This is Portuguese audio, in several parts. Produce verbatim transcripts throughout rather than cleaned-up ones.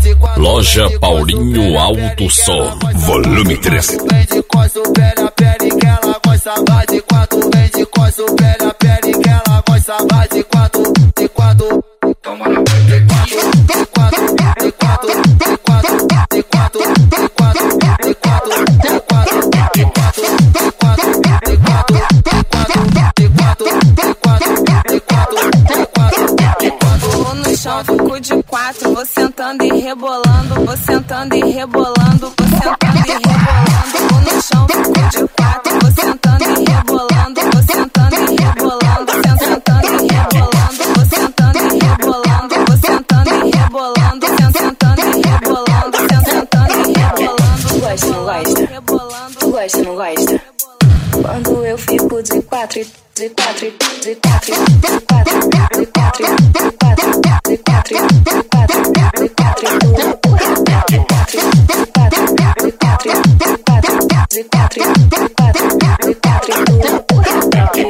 Loja Paulinho Alto Som, volume três. Vem de costa, pele a pele que ela gosta, vai de quatro. Vem de costa, pele a pele que ela gosta, vai de quatro, de quatro. Toma na frente, de quatro, de quatro, de quatro, de quatro, de quatro, de quatro, de quatro, de quatro, de quatro, de quatro, de quatro, de quatro, de quatro, de quatro, de quatro, de quatro. Vou no chão, fico de quatro, vou sentando e rebolando, vou sentando e rebolando, vou sentando e rebolando. Vou no chão, fico de quatro, vou sentando e rebolando, vou sentando e rebolando, sentando e rebolando, vou sentando e rebolando, vou sentando e rebolando, sentando e rebolando, sentando e rebolando. Gosta, não gosta? Rebolando. Gosta, não gosta? Quando eu fico de quatro, de quatro, de quatro, de quatro, de quatro, de quatro, de quatro, de quatro, de quatro, tu empurra, de quatro, de quatro, de quatro, de quatro, de quatro, de quatro, de quatro, tu empurra.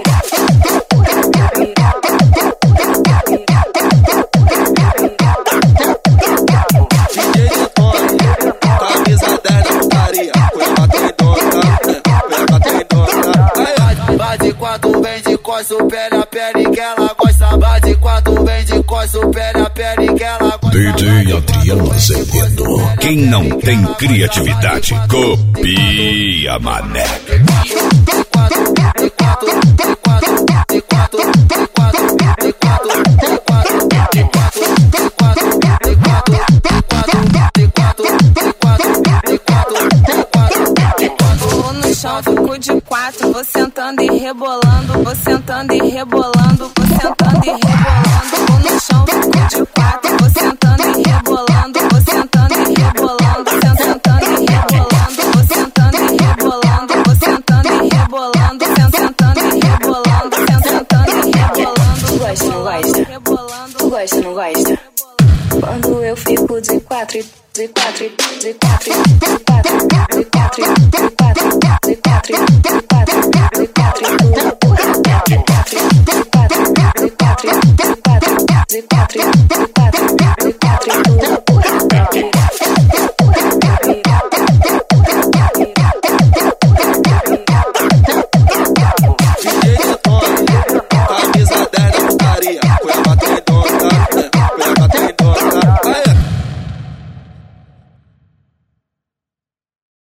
D J de Tony, camisa dez da putaria, cueca tem dona, cueca tem dona. Vai de quatro, vem de costa, pele a pele que ela gosta, vai de quatro, vem de costa, pele a pele que ela gosta. D J Adriano Azevedo. Quem não tem criatividade, copia, mané. De quatro, de quatro, de quatro, de quatro, de quatro, de quatro, de quatro, de quatro, de quatro, de quatro, de quatro, de quatro, de quatro, de quatro, de quatro. Vou no chão, fico de quatro, vou sentando e rebolando, vou sentando e rebolando, vou sentando e rebolando. Vou no chão, fico de quatro, vou sentando e rebolando, vou sentando e rebolando, sentando e rebolando, vou sentando e rebolando, vou sentando e rebolando, sentando e rebolando, sentando e rebolando. Gosta, não gosta? Rebolando. Gosta, não gosta? Quando eu fico de quatro, de quatro, de quatro, de quatro, de quatro, de quatro, de quatro, de quatro, de quatro, tu empurra.